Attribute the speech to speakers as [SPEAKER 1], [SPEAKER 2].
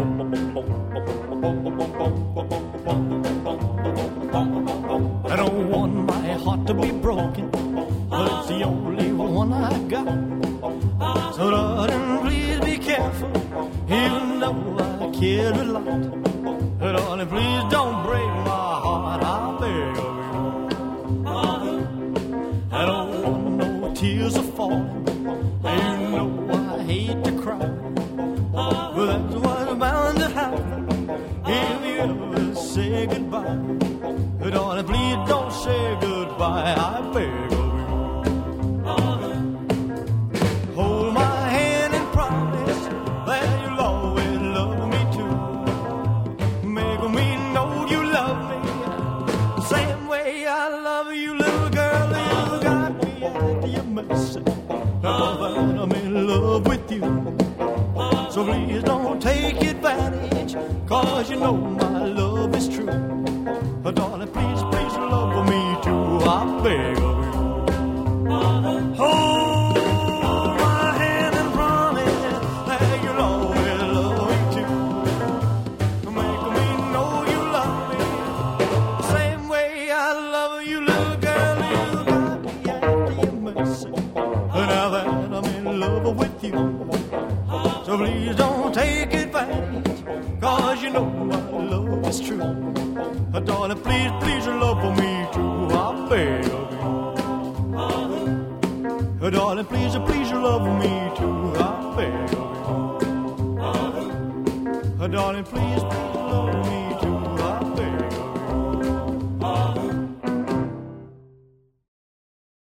[SPEAKER 1] I don't want my heart to be broken, but it's the only one I got. So darling, please be careful, even though I care a lot. Darling, please don't break my heart, I beg of you. I don't want no tears are falling, and you know I hate to cry, but that's what's bound to happen if you ever say goodbye. Darling, please don't say goodbye, I beg of you. Hold my hand and promise that you'll always love me too. Make me know you love me the same way I love you, little girl. You got me at your mercy. Now that I'm in love with you, so please don't take advantage, 'cause you know my love is true. Darling, please, please love me too, I beg of you. Hold my hand and promise that you'll always love me too. Make me know you love me the same way I love you, little girl. You got me at your mercy. Now that I'm in love with you, so please don't take advantage, 'cause you know my love is true. Darling, please, please love me too, I beg of you. Darling, please, please love me too, I beg of you. Darling, please, please.